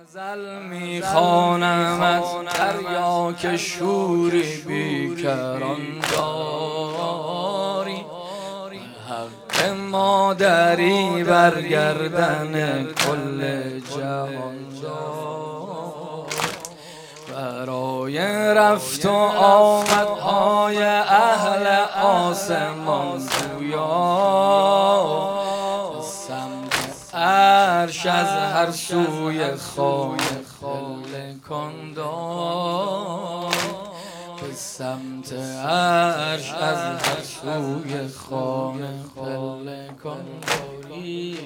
غزل میخوانمت تریاک شوری بیکران داری، حق مادری برگردن کل جهان داری. برای رفت و آمدهای اهل آسمان جویا، عرش از هر سوی خانه خاله کن داری، به سمت عرش از هر سوی خانه خاله کن داری.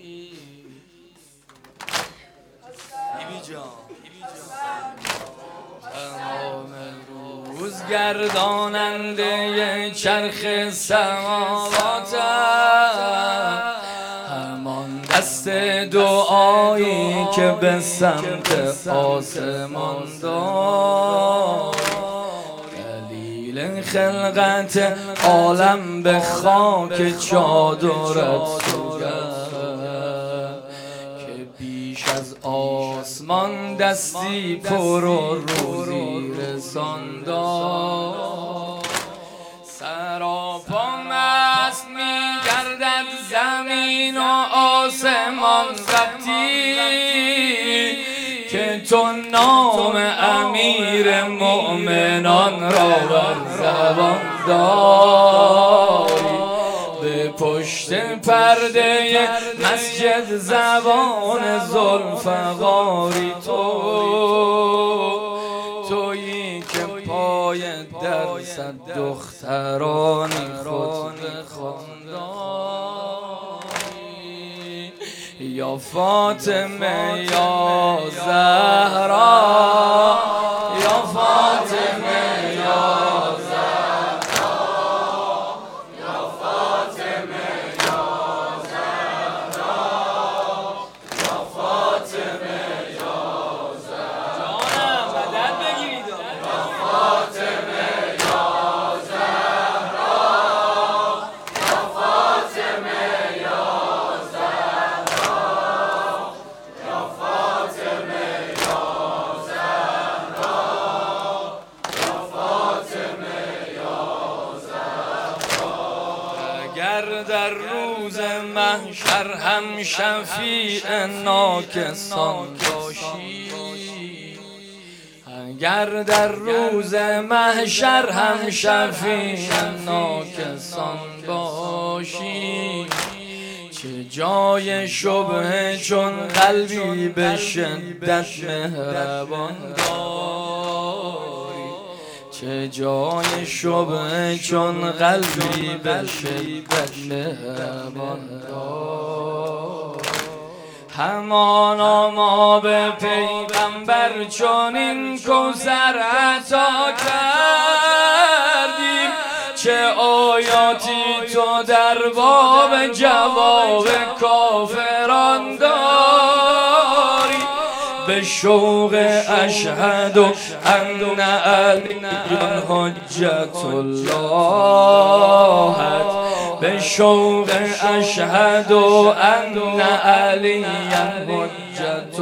تمام روز گرداننده چرخ سماوات، همان دست دعایی که به سمت آسمان دار. دلیل خلقت عالم به خاک چادرت سوگند، که بیش از آسمان دستی پر و روزی رسان دار. سراپا مست می‌گردد زمین و آسمان وقتی که تو نام امیر مؤمنان را بر زبان داری. به پشت پرده مسجد زبان ذوالفقاری تویی که پای در صد دخترانی خود به خوانداری. یا فاطمه یا زهرا، یا فاطمه یا زهرا، یا فاطمه یا زهرا، یا فاطمه یا زهرا. جانم مدد بگیرید. یا فاطمه یا زهرا، یا فاطمه یا زهرا، یا فاطمه یا زهرا، یا فاطمه یا زهرا. اگر در روز محشر هم شفیع ناکسان باشی، اگر در روز محشر هم شفیع ناکسان باشی، چه جای شبهه چون قلبی به شدت مهربان داری. چه جای شبهه چون قلبی به شدت مهربان داری. همانا ما به پیغمبر چنین کوثر عطا کردیم، چه آیاتی تو در باب جواب کافران داری. به شوق اشهد ان علی حجت الله، به شوق اشهد ان علی حجت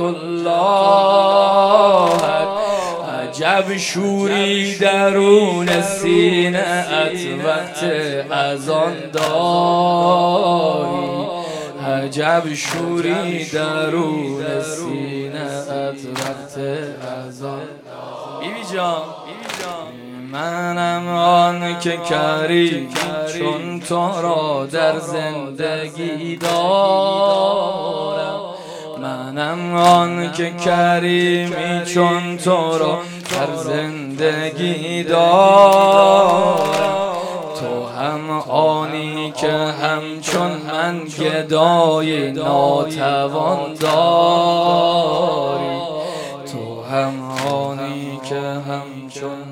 الله. عجب شوری درون سینه ات وقت اذان داری، عجب شوری درون سینه ات وقت اذان داری. بیبی جان منم آن که کریم چون تو را در زندگی دارم، منم آن که کریمی چون تو را در زندگی دارم. تو هم آنی که همچون من گدای ناتوان داری، تو هم آنی که همچون